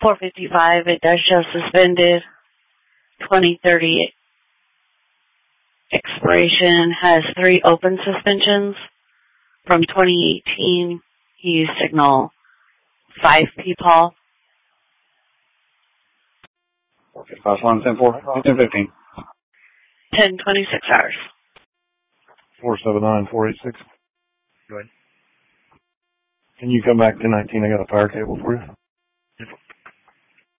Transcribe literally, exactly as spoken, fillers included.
four fifty-five, it does show suspended. twenty thirty expiration, has three open suspensions. From twenty eighteen, he used signal five P P A L. Okay, five one ten four, ten fifteen. ten twenty-six hours. four seven nine four eight six. Go ahead. Can you come back to nineteen? I got a power cable for you.